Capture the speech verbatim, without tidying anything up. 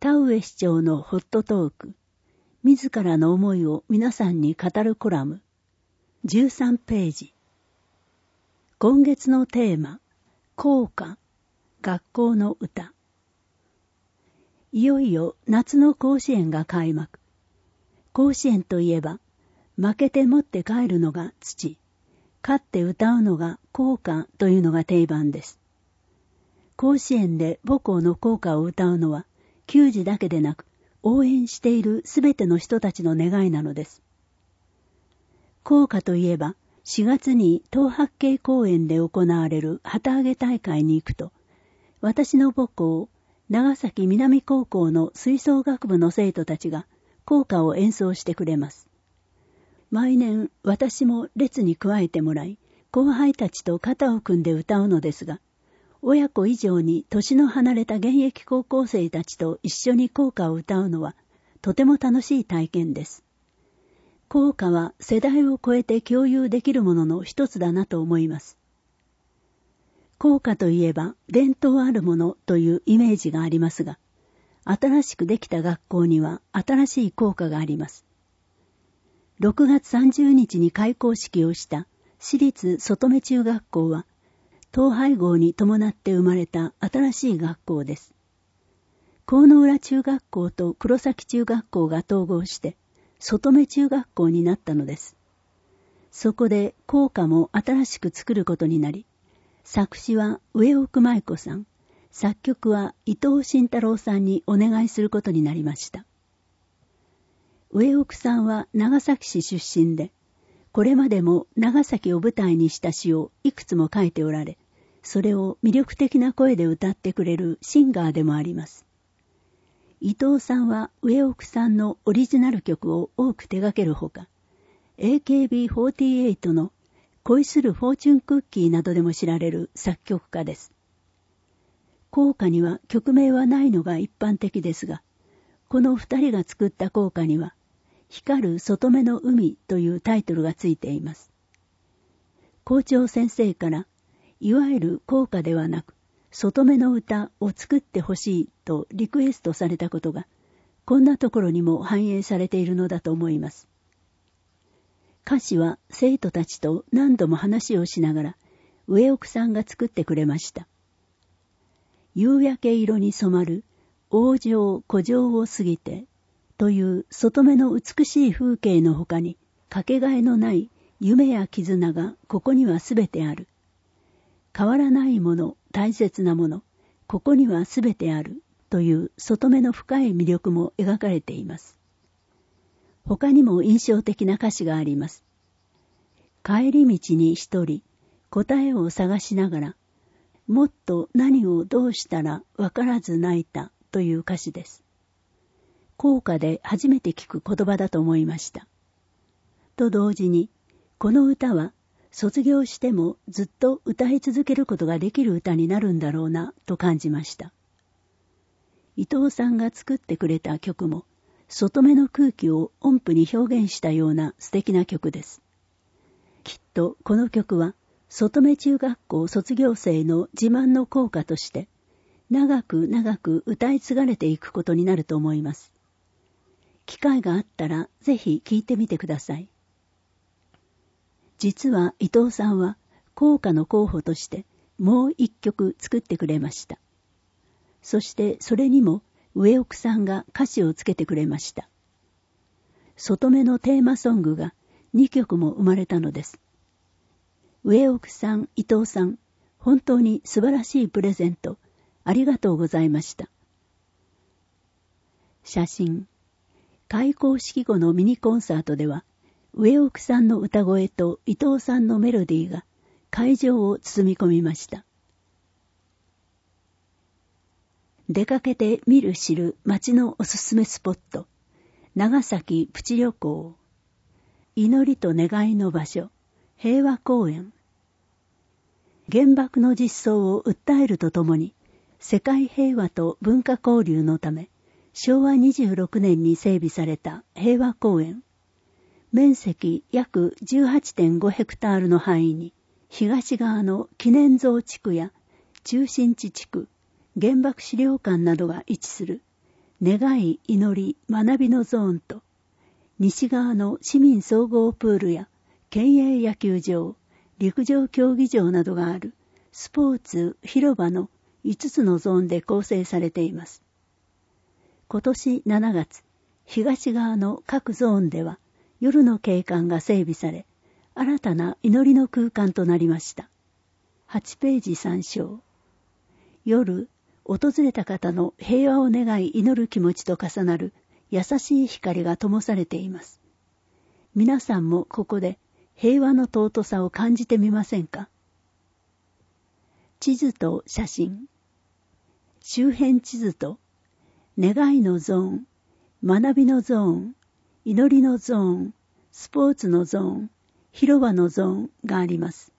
田上市長のホットトーク、自らの思いを皆さんに語るコラム、じゅうさんページ。今月のテーマ、校歌、学校の歌。いよいよ夏の甲子園が開幕。甲子園といえば、負けて持って帰るのが土、勝って歌うのが校歌というのが定番です。甲子園で母校の校歌を歌うのは、球児だけでなく、応援しているすべての人たちの願いなのです。校歌といえば、しがつに東八景公園で行われる旗揚げ大会に行くと、私の母校、長崎南高校の吹奏楽部の生徒たちが校歌を演奏してくれます。毎年私も列に加えてもらい、後輩たちと肩を組んで歌うのですが、親子以上に年の離れた現役高校生たちと一緒に校歌を歌うのはとても楽しい体験です。校歌は世代を超えて共有できるものの一つだなと思います。校歌といえば伝統あるものというイメージがありますが、新しくできた学校には新しい校歌があります。ろくがつさんじゅうにちに開校式をした私立外目中学校は、統廃合に伴って生まれた新しい学校です。河野浦中学校と黒崎中学校が統合して、外目中学校になったのです。そこで校歌も新しく作ることになり、作詞は上奥舞子さん、作曲は伊藤慎太郎さんにお願いすることになりました。上奥さんは長崎市出身で、これまでも長崎を舞台にした詩をいくつも書いておられ、それを魅力的な声で歌ってくれるシンガーでもあります。伊藤さんは上奥さんのオリジナル曲を多く手掛けるほか、エーケービーフォーティーエイト の恋するフォーチュンクッキーなどでも知られる作曲家です。校歌には曲名はないのが一般的ですが、この二人が作った校歌には、光る外目の海というタイトルがついています。校長先生から、いわゆる校歌ではなく、外目の歌を作ってほしいとリクエストされたことが、こんなところにも反映されているのだと思います。歌詞は生徒たちと何度も話をしながら、上奥さんが作ってくれました。夕焼け色に染まる王城古城を過ぎてという外目の美しい風景のほかに、かけがえのない夢や絆がここにはすべてある。変わらないもの、大切なもの、ここにはすべてあるという外目の深い魅力も描かれています。他にも印象的な歌詞があります。帰り道に一人、答えを探しながら、もっと何をどうしたらわからず泣いたという歌詞です。校歌で初めて聞く言葉だと思いました。と同時に、この歌は卒業してもずっと歌い続けることができる歌になるんだろうなと感じました。伊藤さんが作ってくれた曲も、外目の空気を音符に表現したような素敵な曲です。きっとこの曲は、外目中学校卒業生の自慢の校歌として、長く長く歌い継がれていくことになると思います。機会があったらぜひ聴いてみてください。実は伊藤さんは校歌の候補としてもう一曲作ってくれました。そしてそれにも上奥さんが歌詞をつけてくれました。外目のテーマソングがにきょくも生まれたのです。上奥さん、伊藤さん、本当に素晴らしいプレゼント、ありがとうございました。写真。開校式後のミニコンサートでは、上奥さんの歌声と伊藤さんのメロディーが会場を包み込みました。出かけて見る知る街のおすすめスポット、長崎プチ旅行、祈りと願いの場所、平和公園。原爆の実相を訴えるとともに、世界平和と文化交流のため、しょうわにじゅうろくねんに整備された平和公園。面積約 じゅうはちてんご ヘクタールの範囲に、東側の記念蔵地区や中心地地区、原爆資料館などが位置する願い、祈り、学びのゾーンと、西側の市民総合プールや県営野球場、陸上競技場などがあるスポーツ広場のいつつのゾーンで構成されています。今年しちがつ、東側の各ゾーンでは夜の景観が整備され、新たな祈りの空間となりました。はちページ参照。夜、訪れた方の平和を願い祈る気持ちと重なる優しい光が灯されています。皆さんもここで平和の尊さを感じてみませんか？地図と写真。周辺地図と願いのゾーン、学びのゾーン、祈りのゾーン、スポーツのゾーン、広場のゾーンがあります。